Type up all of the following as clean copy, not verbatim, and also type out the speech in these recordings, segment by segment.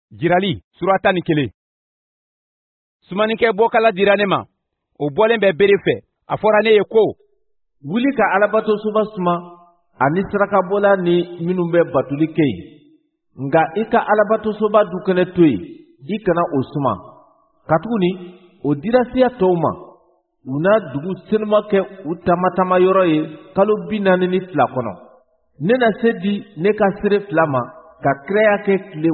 Jirali surata ni kele. Sumanike bokala diranema. O bolen be berefe. Aforane ye ko. Wuli ka alabato suba suma. Ani siraka bola ni minnu bɛ batuli kɛ yen. Nga i ka alabato soba dukɛnɛ to yen. I kana o suma. Katuguni o dira siya tɔw ma. U na dugu selima kɛ u tamatama yɔrɔ ye kalo 42 kɔnɔ. Ne na se di ne ka sere 2 ma ka kiraya kɛ tile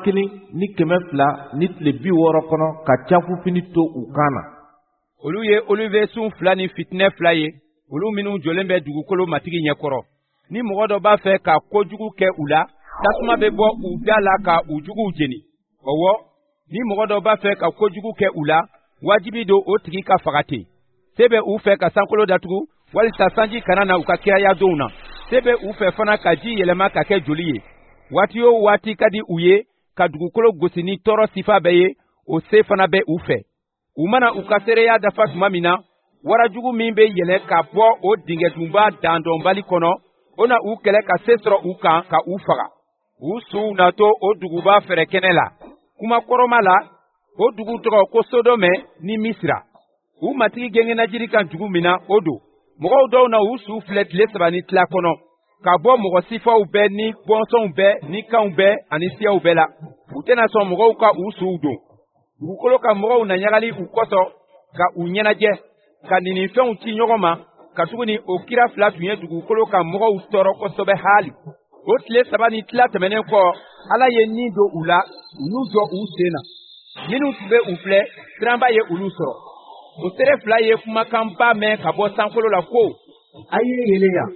1200 ni tile 60 kɔnɔ ka cafufini to u kan na. Olu ye Olivier sun 2 ni fitinɛ 2 ye. Olu minnu jɔlen bɛ dugukolo matigi ɲɛkɔrɔ. Ni mɔgɔ dɔ b'a fɛ ka kojugu kɛ u la, tasuma bɛ bɔ u da la ka u juguw jeni. Ɔwɔ, ni mɔgɔ dɔ b'a fɛ ka kojugu kɛ u la, wajibi don o tigi ka faga ten. Se bɛ u fɛ ka sankolo datugu, walisa sanji kana na u ka kiraya donw na. Se bɛ u fɛ fana ka ji yɛlɛma ka kɛ joli ye. Waati o waati ka di u ye ka dugukolo gosi ni tɔɔrɔ sifa bɛ ye, o se fana bɛ u fɛ. U mana u ka seereya dafa tuma min na, warajugu min bɛ yɛlɛ ka bɔ o dingɛdunba dandɔnbali kɔnɔ, o na u kɛlɛ ka se sɔrɔ u kan ka u faga. U suw na to o duguba fɛrɛ kɛnɛ la. Kuma kɔrɔma la, o dugu tɔgɔ ko Sodome ni Misira. U matigi gɛngɛnna jiri kan dugu min na o don. Mɔgɔw dɔw na u su filɛ tile 3 ni tila kɔnɔ. Ka bɔ mɔgɔ sifaw bɛɛ ni bɔnsɔnw bɛɛ ni kanw bɛɛ ani siyaw bɛɛ la. U tɛna sɔn mɔgɔw ka u suw don. Dugukolo ka mɔgɔw na ɲagali u kɔsɔ ka u ɲɛnajɛ, ka ninifɛnw ci ɲɔgɔn ma, ka tuguni o kira 2 tun ye dugukolo ka mɔgɔw tɔɔrɔ kosɛbɛ hali. O tile 3 ni tila tɛmɛnen kɔ, Ala ye nin don u la, u y'u jɔ u sen na. Minnu tun bɛ u filɛ, siranba ye olu sɔrɔ. O seere 2 ye kumakanba mɛn ka bɔ sankolo la ko, a ye yɛlɛ yan.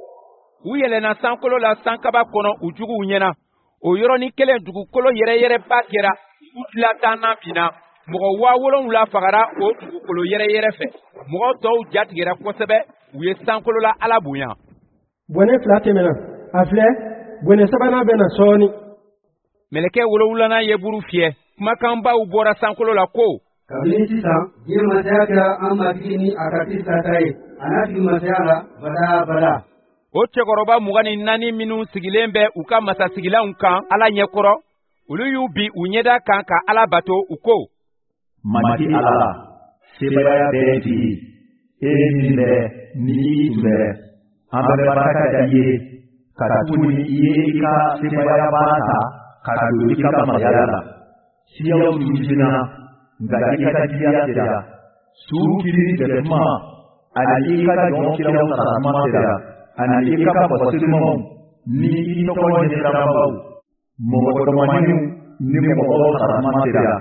U yɛlɛnna sankolo la sankaba kɔnɔ u juguw ɲɛna. O yɔrɔnin kelen dugukolo yɛrɛyɛrɛba kɛra, u tila 10 binna. Mɔgɔ 7000 fagara o dugukolo yɛrɛyɛrɛ fɛ. Mɔgɔ tɔw jatigɛra kosɛbɛ, u ye sankolo la Ala bonya. Bɔnɛ 2 tɛmɛna, a filɛ, bɔnɛ 3nan bɛ na sɔɔni. Mɛlɛkɛ 7nan ye buru fiyɛ, kumakanbaw bɔra sankolo la ko, kabini sisan, diɲɛ masaya kɛra an matigi ni a ka Kirisa ta ye, a n'a tigi masaya la bada bada. O cɛkɔrɔba 24 minnu sigilen bɛ u ka masasigilanw kan Ala ɲɛkɔrɔ, olu y'u bi u ɲɛda kan ka Ala bato u ko, Mati Ala, sebaya bɛɛ tigi, min bɛ ni i tun bɛ, an bɛ baraka da i ye, ka tuguni i ye i ka sebaya baara ta, ka don i ka masaya la. Siyaw tununna, nka i ka diya sera, su kiri bɛtuma, ani i ka jɔn kiraw sarama sera, ani i ka bɔsirimaw, ni i tɔgɔ ɲɛsirabaw, mɔgɔkɔrɔmaninw ni mɔgɔw sarama sera.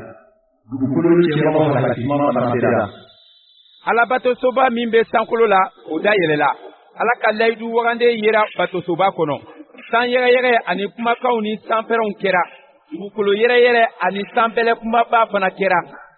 Ala batosoba min bɛ sankolo la, o da yɛlɛla. Ala ka layidu wagande yera batosoba kɔnɔ. San yɛrɛ ani kumakanw ni sanpɛrɛnw kɛra. Dugukolo yɛrɛ ani sanpɛlɛ kumaba fana kɛra.